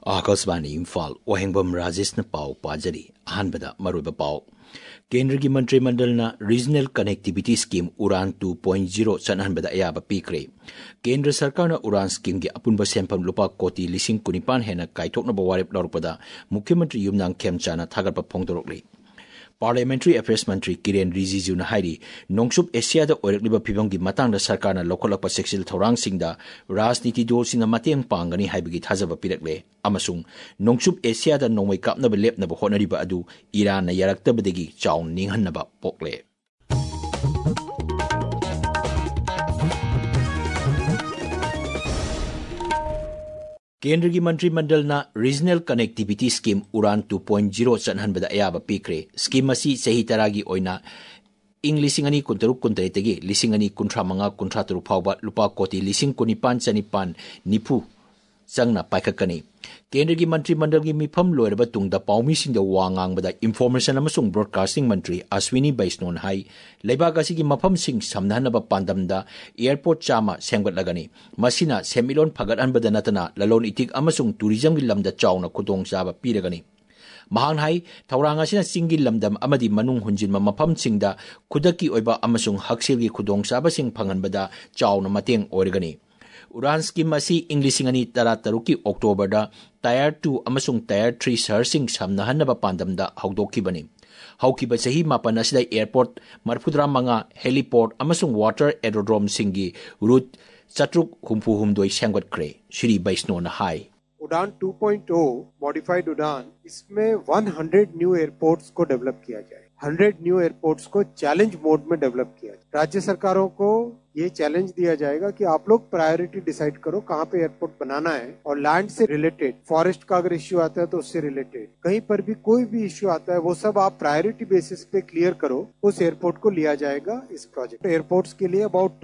आकाशवाणी इम्फाल ओहेंबम राजेश न पाव पाजरी अहनबदा मरुब पाव केंद्र की मंत्रिमंडल रीजनल कनेक्टिविटी स्कीम उड़ान 2.0 चनहनबदा अयाबा पीक्रे केंद्र सरकार उड़ान स्कीम की अपुनब सेंफम लुपा कोटी लिसिंग कुनिपान हेना कायथोकनब वारेप लौरपदा मुख्यमंत्री युमनांग खेमचाना थागरप फोंदोरकले पार्लियामेंट्री अफेयर्स मंत्री किरेन रिजिजूना हाइरी नोंगसुप एशियादा ओरकलिबा फिबमगी मतंगदा सरकारना लौखलपा सेक्सिल थौरांगसिंगदा राजनीति दलसिंगना mateंग पांगनी हाइबगी थाजबा पिरकले अमसुंग नोंगसुप एशियादा नोंमै कापनबा लेपनबा होनरिबा अदु इरानना यारक्तबदगी चाउ निंगहन्नबा पोकले केंद्र की मंत्रिमंडल रीजनल कनेक्टिविटी स्कीम उड़ान 2.0 चनहनबदा अयाबा पीक्रे स्कीम असी सही तरागी ओइना इंग लिसिंग अनि कुंतरुक कुंतरेतगी लिसिंग अनि कुंट्रा मंगा कुंट्रा तरुक फावबा लुपा कोटी लिसिंग कुनिपान चनिपान निफु चंगना पाइखकनी केंद्र की मंत्रिमंडल की मिफम लोरब तुंगद पाउमीसिंग वांगांगबदा इंफॉर्मेशन अमसुंग ब्रॉडकास्टिंग मंत्री अश्विनी बैष्णोन हाई लेबाक असिगी मफमसिंग समनहनबा पांदमदा एयरपोर्ट चामा सेंगटलगनी मसिना सेमिलोन फगटहनबदा नतना ललोन इतिक अमसुंग टूरिज्म की लमदा चाउना खुदोंग चाबा पीरगनी महान हाई थौरांग असिना चिंगी लमदम अमदी मनुंग हुंजिनमा मफमसिंगदा खुदकी ओइबा अमसुंग हक्सेलगी खुदोंग चाबासिंग फंगनबदा चाउना mateंग ओरगनी उड़ान स्कीम इंग्लिसिंग तरा तरुकी अक्टोबर टायर 2 अमसुंग टायर 3 शहरसिंग समनहनबा पांदमदा हौदोखिबनी हौखिबा चही मापन असिदा एयरपोर्ट मरफुद्रा मंगा हेलीपोर्ट अमसुंग वाटर एरोड्रोम सिंगी रूट चट्रुक हुम्फु हुमदोई सेंगटख्रे श्री बैष्णोन हाई उड़ान 2.0 मॉडिफाइड उड़ान इसमें 100 न्यू एयरपोर्ट्स को डेवलप किया जाए 100 न्यू एयरपोर्ट्स को चैलेंज मोड में डेवलप किया जाए राज्य सरकारों को ये चैलेंज दिया जाएगा कि आप लोग प्रायोरिटी डिसाइड करो कहाँ पे एयरपोर्ट बनाना है और लैंड से रिलेटेड फॉरेस्ट का अगर इश्यू आता है तो उससे रिलेटेड कहीं पर भी कोई भी इश्यू आता है वो सब आप प्रायोरिटी बेसिस पे क्लियर करो उस एयरपोर्ट को लिया जाएगा इस प्रोजेक्ट एयरपोर्ट्स के लिए अबाउट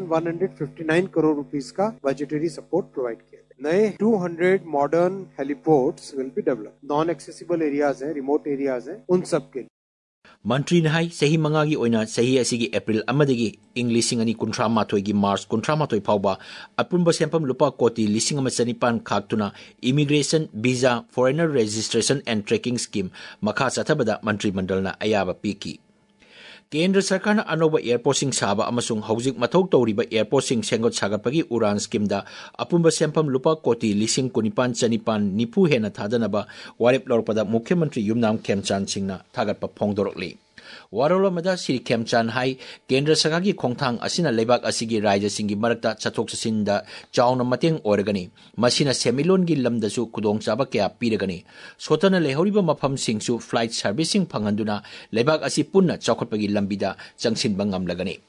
12,159 करोड़ रुपीस का बजटरी सपोर्ट प्रोवाइड किया नए 200 modern heliports will be develop non accessible areas हैं रिमोट एरियाज हैं उन सब के लिए मंत्री नाई सही मंगागी ओइना सही असिगी अप्रैल अमदगी इंग लिसिंग अनि कुंट्रा माथोई की मार्च कुंट्रा माथोई फावबा अपुनब सेंपम लुपा कोटी लिसिंग अमा चनिपान खाक्तुना immigration visa foreigner registration and tracking scheme मखा चथबदा मंत्रिमंडलना अयाबा पीकी केंद्र सरकार अनोब एयरपोर्ट साब हौजिक मथौ तौरीब एयरपोर्ट सेंगत सागटपगी उड़ान स्कीम अपुनब सेंफम लुपा कोटी लिसिंग कुनिपान चनिपान निफु हेना थादनब वारेप लौरपदा मुख्यमंत्री युमनाम खेमचान सिंगना थागटप फोंदोरकली वारोलमदा श्री खेमचान हाई केंद्र सरकार की खोंथांग असिना लेबाक असिगी राज्य सिंगी मरकता चथोक चसिनदा चाउना mateंग ओरगनी मसिना सेमिलोन की लमदसु खुदोंग चाबा क्या पीरगनी सोतना लेहौरिबा मफम सिंगसु फ्लाइट सर्विसिंग फंगंदुना लेबाक असि पुन्ना चौखटपगी लंबिदा चंगसिनबा ngamlagani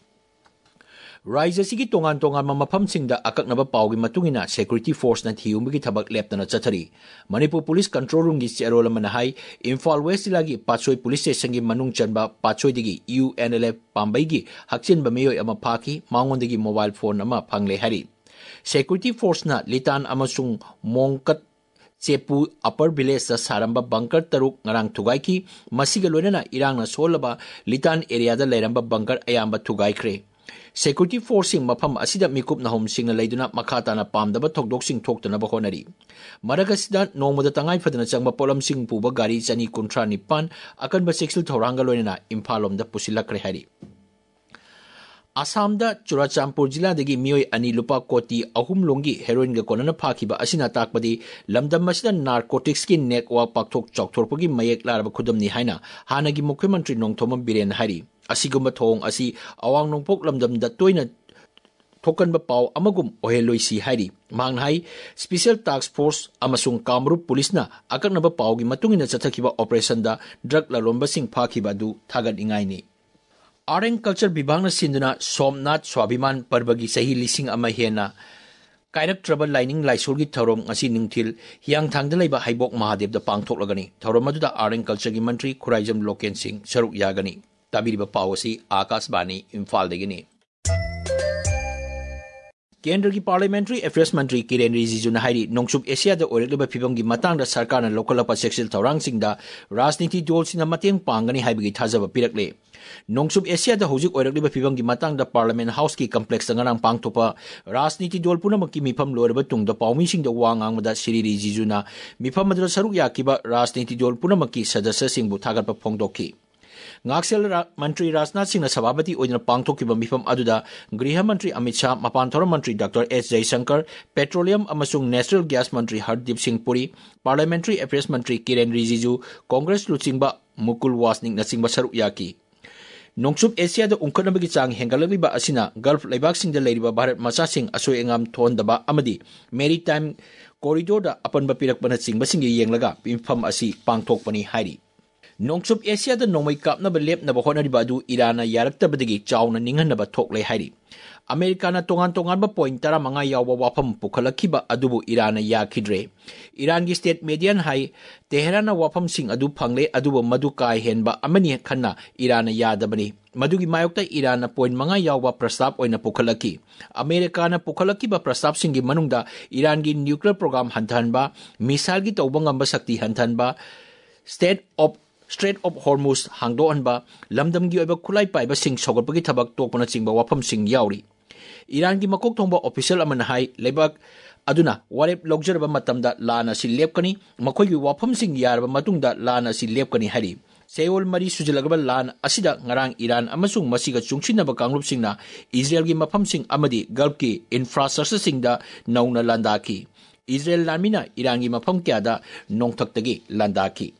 राज्य की तोंगान तोंगान मफम अकक्नब पाव की सेक्यूरिटी फोर्स थियुंबगी थबक लेपना चथरी मणिपुर पुलिस कंट्रोल रूम की चेरोल इम्फाल वेस्ट जिला की पाचोई पुलिस स्टेशन की मनुंग चंबा पाचोई UNLF पांबई की हक्चिनब मेयोय अमा फाकी मांगोंदगी मोबाइल फोन अमा फंगले हरी सेक्यूरिटी फोर्स लितान अमसुंग मोंकत चेपू अपर विलेज सारंबा बंकर तरुक ngarang थुगाइकी मसिगा लोइना इरांगना सोलबा लितान एरियादा लेरंबा बंकर अयाम्बा थुगाइख्रे सेक्यूरिटी फोर्सिंग मफम असिदा मिकुप नहोम सिंगना लेदुना मखाताना पामदबा थोकदोकसिंग थोक्तनबा होनरी मरगसिदा नोंमदा तंगाई फदना चंगबा पोलमसिंग पुबा गाड़ी चनी कुंट्रा निपान अकनबा सेक्सुअल थौरांगा लोइना इम्फालोमदा पुसिलक्रे हरी आसामदा चुराचांपुर जिलादगी मियोय अनि लुपा कोटी अहुम लोंगी हेरोइन ग कोनना फाखिबा असिना ताकपदी लमदम मसिदा नारकोटिक्स की नेटवर्क पाक्थोक चौकथोरपगी मयेक लारबा खुदमनी हाइना हानगी मुख्यमंत्री नोंथोम बिरेन हारी असिगुम थोंग असि अवांग नोंपोक लमदमदा तोइना थोकनबा पाव अमगुम ओहेलोइसी हारी मांगनाई स्पेशल टास्क फोर्स अमसुंग कामरूप पुलिसना अकक्नबा पावगी मतुंगिना चथखिबा ऑपरेशन दा ड्रग ललोंबसिंग फाखिबा दु थागत इंगाइनी आर्ट एंड कल्चर विभाग सिंधुना सोमनाथ स्वाभिमान पर्व की सही लिसिंग अमा हेना कायरक्ट्रब लाइनिंग लाइसोर की थौरम असी निंगथिल हियांगथांगदा लेबा हाइबोक महादेव थोकलगनी थौरम अदुदा आर्ट एंड कल्चर की मंत्री खुराइजम लोकेन सिंह सरुक यागनी ताबिरिबा पावसी आकाशवाणी इम्फाल देगिनी केंद्र की पार्लियामेंट्री अफेयर्स मंत्री किरेन रिजिजू ने हाई नोंगचुप एशिया ओरब फिवम की मतंग सरकार लौखलप सेक्सिल थौरांग राजनीति दल मतंग पांगनी है थाजब पीरकले नोंगचुप एशिया हौजिक ओरब फिवम की मतंग पार्लियामेंट हाउस की कम्प्लेक्स नगांग पांगथोप राजनीति दल पुनमक की मिफम लोरब तुंग पाउमीसिंग वा ngaंगबदा श्री रिजिजूना मिफम अदुदा सरुक याकिबा राजनीति दल पुनमक की सदस्यसिंगबु थागतप फोंदोखी Ngaksil Mantri Rajnath Singh Sabhabati Oina Pangthokiba Mifam Aduda Griha Mantri Amit Shah Mapanthora Mantri Dr. S. Jaishankar Petroleum Amasung Natural Gas Mantri Hardeep Singh Puri Parliamentary Affairs Mantri Kiren Rijiju Congress Luchingba Mukul Wasning Nasingba Saruk Yaki Nongsup Asia the Unkanabagi Chang Hengalabiba Asina Gulf Laibak Singh the Lady Bharat Masa Singh Asoyangam Thondaba Amadi Maritime Corridor da Apanba Pirak Banat Singh Basingi Yenglaga Pimfam Asi Pangthok Pani Hairi Nongsup Asia the Nomai Kapnaba Lep Nabahonari Badu Irana Yaraktabadi Chowna Ninganaba Tokle Hairi Americana Tongan Tonganba Point Tara Manga Yawa Wapam Pukalakiba Adubu Irana Yakidre Irangi State Median High Teherana Wapam Sing Adu Pangle Adubu Madukai Henba Amani Kana Irana Yadabani Madugi Mayokta Irana Point Manga Yawa Prasap Oina Pukalaki Americana Pukalakiba Prasap Singi Manungda Irangi Nuclear Program Hantanba Misalgi Tobangamba Sakti Hantanba Strait of Hormuz Hangdoanba Lamdam Gioba Kulai Paiba Sing Sogapagi Tabak Tokona Singba Wapam Sing Yauri Iran Gi Makok Tongba official Amanahai Lebak Aduna Warep Loggerba Matamda Lana Si Lepkani Makoy Wapam Sing Yarba Matungda Lana Si Lepkani Hari Seol Mari Sujilagaba Lan Asida Ngarang Iran Amasung Masiga Chungsinaba Kangrup Singna Israel Gi Mapam Sing Amadi Gulf Ki Infrastructure Singda Nauna Landaki Israel Lamina Iran Gi Mapam Kyada Nongtaktagi Landaki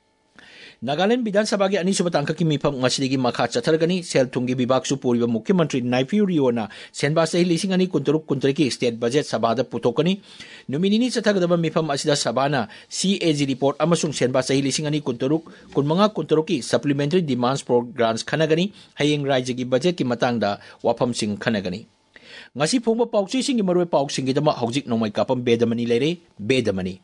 Nagaland Bidan Sabagi Anisubata Angka Mipam Masidigi Maka Chatargani, Sel Tungi Bibaksu Puri Mukimantri Naifu Riona, Senba Sahi Lisingani Kunturuk Kuntriki State Budget Sabada Putokani, Numinini Satagaba Mipam Asida Sabana, CAG report Amasung Senba Sahi Lisingani Kunturuk, Kunmanga Kunturuki, Supplementary Demands for Grants Kanagani, Haying Rajagi Budget Kimatanga, Wapam Sing Kanagani. Ngasi Pumba Pauksi Sing Maru Pauksing Gitama Hojik no my kapam Bedamani Lere, Bedamani.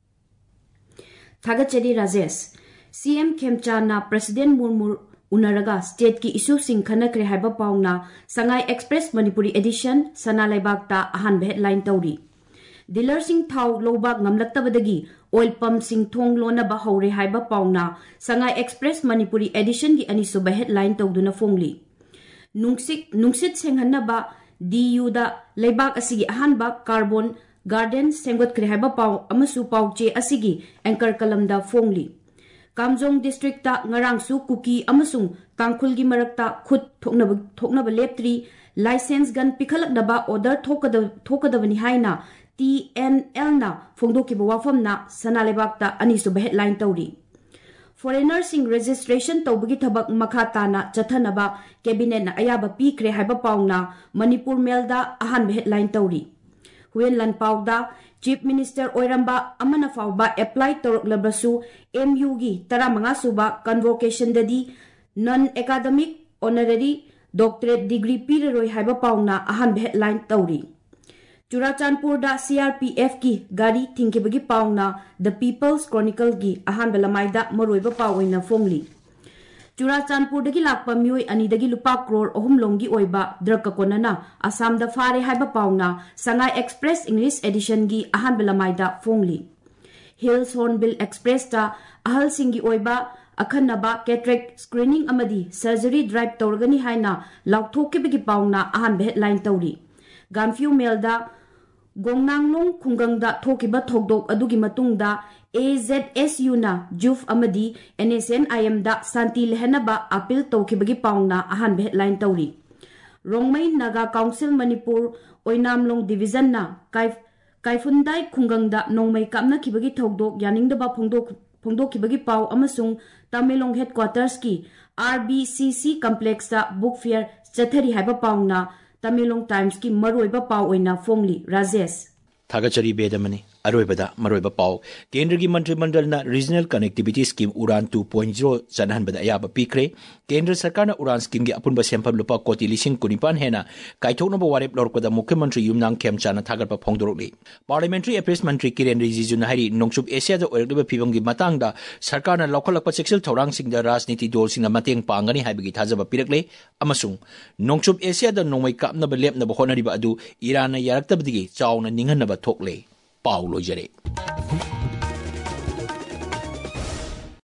Tagachedi Rajes. CM Khemchana President Murmur Unaraga State ki issue sing khanakre haiba paungna Sangai Express Manipuri edition sana laibakta ahan headline tawri Dealer sing thau lobak ngamlaktabadagi oil pump sing thong lona ba hore haiba paungna Sangai Express Manipuri edition gi anisuba headline tawduna fongli Nungsit senghanna ba DU da laibak asigi ahan ba carbon garden sengot kre haiba paung amasu pauche asigi anchor kalamda fongli Kamjong District ta ngarang su kuki amasung tangkhul gi marakta khut thoknaba leptri license gun pikhalak daba order thokadabani haina TNL na phongdoki bawafam na sanalebak ta anisu headline tawri Foreigner sing registration tawbagi thabak makhata na chathanaba cabinet na ayaba pikre haiba paungna Manipur Mail da ahan headline tawri Huyen lan pauda Chief Minister Oiramba Amana Fauba apply Torok Labrasu MU gi Taramanga Suba convocation dadi non-academic honorary doctorate degree Pireroi Haiba Pauna ahan headline Tauri. Churachandpur da CRPF ki Gari Thinkibagi Pauna The People's Chronicle gi ahan Belamaida Maroiba Pauina Fongli. Churachandpur dagi lakpa mioi ani dagi lupa crore ohum longi oiba draka konana Assam da fare haiba pauna Sangai Express English edition gi ahan belamaida fongli Hills Hornbill Express ta ahal singi oiba akhanaba cataract screening amadi surgery drive torgani haina laukthok bigi pauna ahan headline tawri Gamfiu Mail da Gongnanglong Khungangda thokiba thokdok adugi matungda AZSU na Juf Amadi NSNIM da Santi Lehanaba appeal tokibagi paungna ahan headline tawri Rongmai Naga Council Manipur Oinamlong Division na Kaifundai Khungangda Nongmai Kapna kibagi thokdok yaningdaba phongdok kibagi pau amasung Tamilong headquarters ki RBCC complex da book fair chathari haiba paungna Tamilong Times ki maroiba pau oina fongli Rajesh Thagachari Bedamani अरोइबदा मरोइबा पाव केंद्र की मंत्रिमंडल ना regional connectivity scheme उड़ान 2.0 चनहनबदा अयाबा पीखरे केंद्र सरकार उड़ान scheme की अपुनब सेंफम लुपा कोटी लिसिंग कुनिपान हेना काइथोकनबा वारेप लौरकदा मुख्यमंत्री युमनांग खेमचाना थागरपा फोंदोरकली पार्लियामेंट्री अफेयर्स मंत्री किरेन रिजिजुना हारी नोंगचुप एशिया दा ओरकलिबा फिबम की मतंगदा सरकारना लौखलकपा सेक्सुअल थौरांगसिंगदा राजनीति दलसिंगना मतेंग पांगनी हाइबगी थाजबा पिरकले अमसुंग नोंगचुप एशिया दा नोंमै कापनबा लेपनबा होनरिबा अदु ईरान यारक्तबदगी चावना निंगहनबा थोकले पाउ लोइजरे।